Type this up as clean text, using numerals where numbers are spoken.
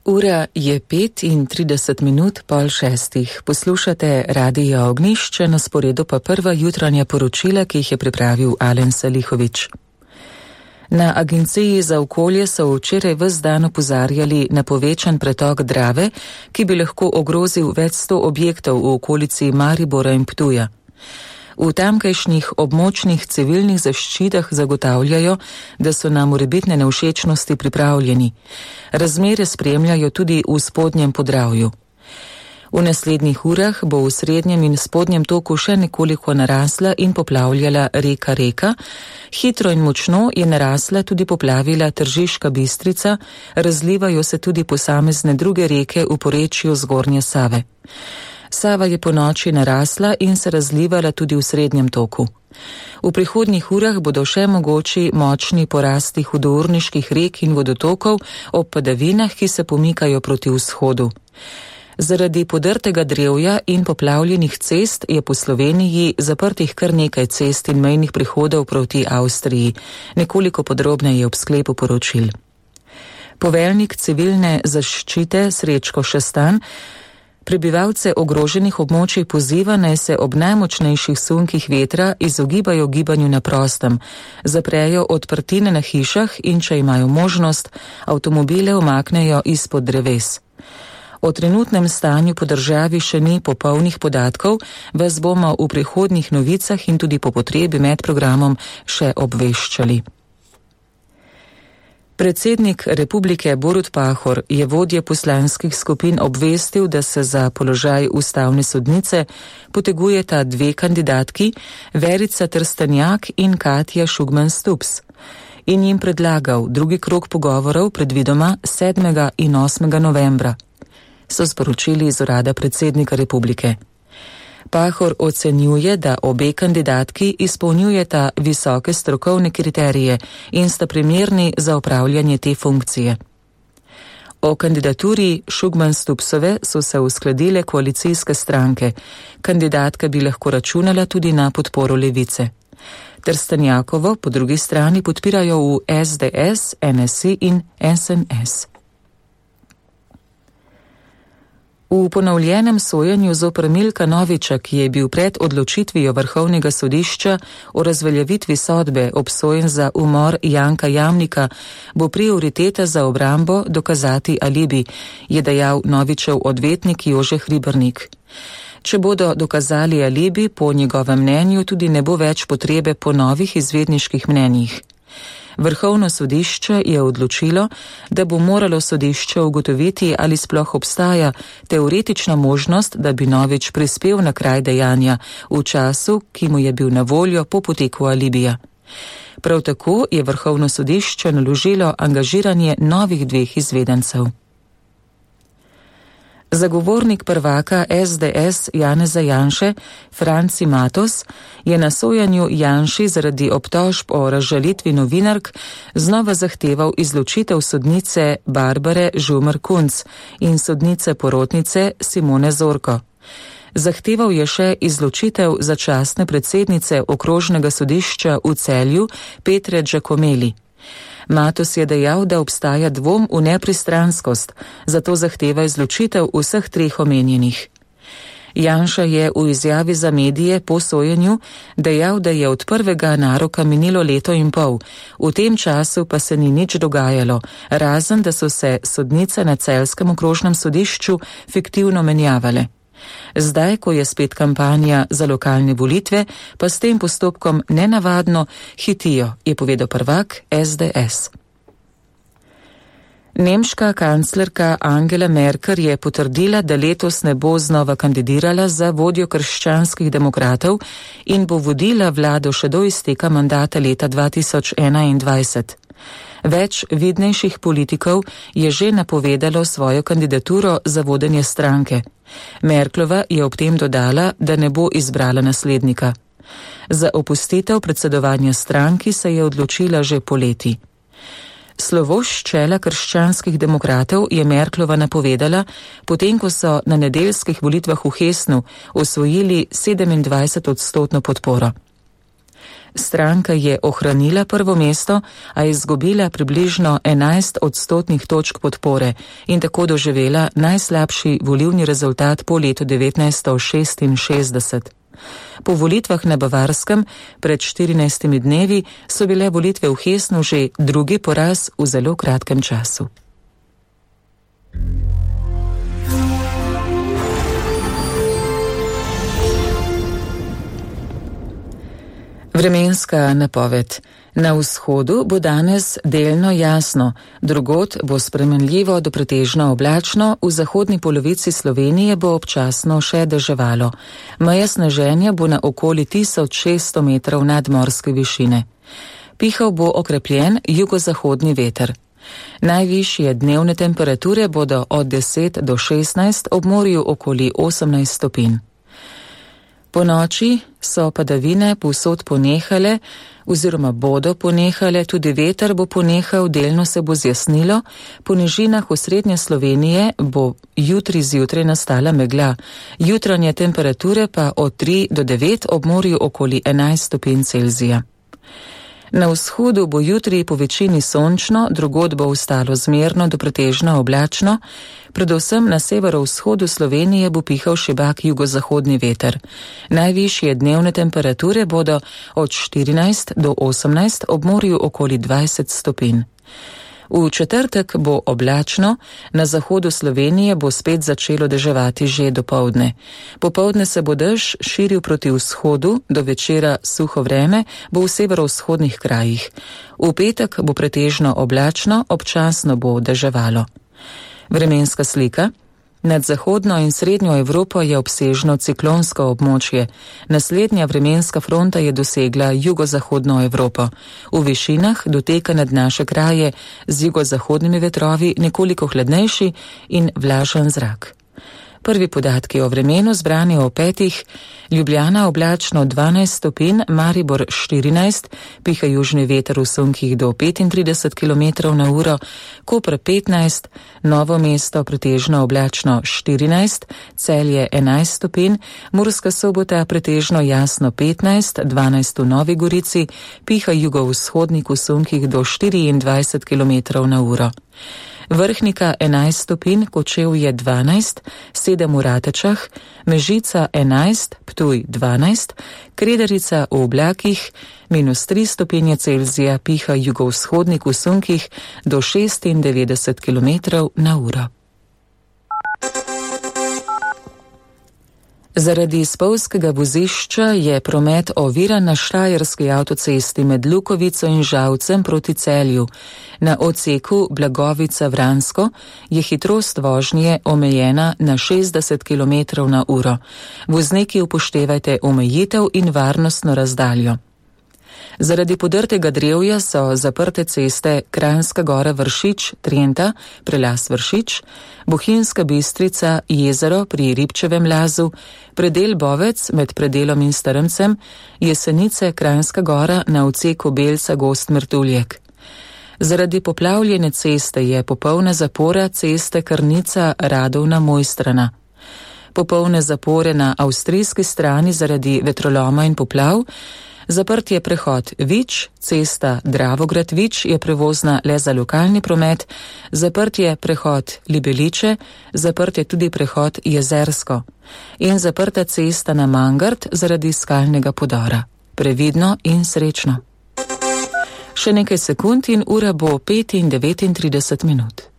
Ura je 5:35, poslušate Radio Ognjišče, na sporedu pa prva jutranja poročila, ki jih je pripravil Alen Salihovič. Na Agenciji za okolje so včeraj ves dan opozarjali na povečan pretok Drave, ki bi lahko ogrozil več 100 objektov v okolici Maribora in Ptuja. V tamkajšnjih območnih civilnih zaščitah zagotavljajo, da so na morebitne nevšečnosti pripravljeni. Razmere spremljajo tudi v spodnjem Podravju. V naslednjih urah bo v srednjem in spodnjem toku še nekoliko narasla in poplavljala reka Reka. Hitro in močno je narasla tudi poplavila Tržiška Bistrica, razlivajo se tudi posamezne druge reke v porečju zgornje Save. Sava je ponoči narasla in se razlivala tudi v srednjem toku. V prihodnjih urah bodo še mogoči močni porasti hudourniških rek in vodotokov ob padavinah, ki se pomikajo proti vzhodu. Zaradi podrtega drevja in poplavljenih cest je po Sloveniji zaprtih kar nekaj cest in mejnih prihodov proti Avstriji. Nekoliko podrobneje ob sklepu poročil. Poveljnik civilne zaščite Srečko Šestan prebivalce ogroženih območij poziva, naj se ob najmočnejših sunkih vetra izogibajo gibanju na prostem, zaprejo odprtine na hišah in, če imajo možnost, avtomobile umaknejo izpod dreves. O trenutnem stanju po državi še ni popolnih podatkov, vas bomo v prihodnjih novicah in tudi po potrebi med programom še obveščali. Predsednik Republike Borut Pahor je vodje poslanskih skupin obvestil, da se za položaj ustavne sodnice potegujeta dve kandidatki, Verica Trstenjak in Katja Šugman Stups, in jim predlagal drugi krog pogovorov predvidoma 7. in 8. novembra, so sporočili iz urada predsednika republike. Pahor ocenjuje, da obe kandidatki izpolnjujeta visoke strokovne kriterije in sta primerni za opravljanje te funkcije. O kandidaturi Šugman-Stupsove so se uskladile koalicijske stranke. Kandidatka bi lahko računala tudi na podporo Levice. Trstenjakovo po drugi strani podpirajo v SDS, NSI in SNS. V ponovljenem sojenju zoper Milka Noviča, ki je bil pred odločitvijo Vrhovnega sodišča o razveljavitvi sodbe obsojen za umor Janka Jamnika, bo prioriteta za obrambo dokazati alibi, je dejal Novičev odvetnik Jože Hribernik. Če bodo dokazali alibi, po njegovem mnenju tudi ne bo več potrebe po novih izvedniških mnenjih. Vrhovno sodišče je odločilo, da bo moralo sodišče ugotoviti, ali sploh obstaja teoretična možnost, da bi Novič prispel na kraj dejanja v času, ki mu je bil na voljo po poteku alibija. Prav tako je Vrhovno sodišče naložilo angažiranje novih dveh izvedencev. Zagovornik prvaka SDS Janeza Janše, Franci Matos, je na sojenju Janši zaradi obtožb o razžalitvi novinark znova zahteval izločitev sodnice Barbare Žumer-Kunc in sodnice porotnice Simone Zorko. Zahteval je še izločitev začasne predsednice okrožnega sodišča v Celju Petre Giacomelli. Matos je dejal, da obstaja dvom v nepristranskost, zato zahteva izločitev vseh treh omenjenih. Janša je v izjavi za medije po sojenju dejal, da je od prvega naroka minilo leto in pol, v tem času pa se ni nič dogajalo, razen da so se sodnice na Celjskem okrožnem sodišču fiktivno menjavale. Zdaj, ko je spet kampanja za lokalne volitve, pa s tem postopkom nenavadno hitijo, je povedal prvak SDS. Nemška kanclerka Angela Merkel je potrdila, da letos ne bo znova kandidirala za vodjo krščanskih demokratov in bo vodila vlado še do izteka mandata leta 2021. Več vidnejših politikov je že napovedalo svojo kandidaturo za vodenje stranke. Merklova je ob tem dodala, da ne bo izbrala naslednika. Za opustitev predsedovanja stranki se je odločila že poleti. Slovo s čela krščanskih demokratov je Merklova napovedala, potem ko so na nedeljskih volitvah v Hessnu osvojili 27% podporo. Stranka je ohranila prvo mesto, a je izgubila približno 11 odstotnih točk podpore in tako doživela najslabši volilni rezultat po letu 1966. Po volitvah na Bavarskem pred 14 dnevi so bile volitve v Hessnu že drugi poraz v zelo kratkem času. Vremenska napoved. Na vzhodu bo danes delno jasno, drugod bo spremenljivo do pretežno oblačno, v zahodni polovici Slovenije bo občasno še deževalo. Meja sneženja bo na okoli 1600 metrov nadmorske višine. Pihal bo okrepljen jugozahodni veter. Najvišje dnevne temperature bodo od 10 do 16, ob morju okoli 18 stopinj. Po noči so padavine povsod ponehale oziroma bodo ponehale, tudi veter bo ponehal, delno se bo zjasnilo, po nižinah v srednje Slovenije bo jutri zjutraj nastala megla, jutranje temperature pa od 3 do 9, ob morju okoli 11 stopinj Celzija. Na vzhodu bo jutri po večini sončno, drugod bo ostalo zmerno do pretežno oblačno, predvsem na severovzhodu Slovenije bo pihal šibak jugozahodni veter. Najvišje dnevne temperature bodo od 14 do 18, ob morju okoli 20 stopinj. V četrtek bo oblačno, na zahodu Slovenije bo spet začelo deževati že dopoldne. Popoldne se bo dež širil proti vzhodu, do večera suho vreme bo v severovzhodnih krajih. V petek bo pretežno oblačno, občasno bo deževalo. Vremenska slika. Nad zahodno in srednjo Evropo je obsežno ciklonsko območje. Naslednja vremenska fronta je dosegla jugozahodno Evropo. V višinah doteka nad naše kraje z jugozahodnimi vetrovi nekoliko hladnejši in vlažen zrak. Prvi podatki o vremenu zbrani o 5. Ljubljana oblačno 12 stopinj, Maribor 14, piha južni veter v sunkih do 35 km/h, Koper 15, Novo mesto pretežno oblačno 14, Celje 11 stopinj, Murska Sobota pretežno jasno 15, 12 v Novi Gorici, piha jugovzhodnik v sunkih do 24 km/h. Vrhnika 11 stopinj, Kočevje 12, 7 v Ratečah, Mežica 11, Ptuj 12, Kredarica v oblakih, -3 stopinje Celzija, piha jugovzhodnik v sunkih do 96 km/h. Zaradi spolzkega vozišča je promet oviran na štajerski avtocesti med Lukovico in Žalcem proti Celju. Na odseku Blagovica-Vransko je hitrost vožnje omejena na 60 km/h. Vozniki upoštevajte omejitev in varnostno razdaljo. Zaradi podrtega drevja so zaprte ceste Kranjska Gora-Vršič, Trenta, prelaz Vršič, Bohinjska Bistrica, Jezero pri Ribčevem lazu, predel Bovec med predelom in Strmcem, Jesenice, Kranjska Gora na odseku Belca-Gost-Mertuljek. Zaradi poplavljene ceste je popolna zapora ceste Krnica-Radovna-Mojstrana. Popolne zapore na avstrijski strani zaradi vetroloma in poplav. Zaprt je prehod Vič, cesta Dravograd-Vič je prevozna le za lokalni promet, zaprt je prehod Libeliče, zaprt je tudi prehod Jezersko in zaprta cesta na Mangart zaradi skalnega podora. Previdno in srečno. Še nekaj sekund in ura bo 5:39.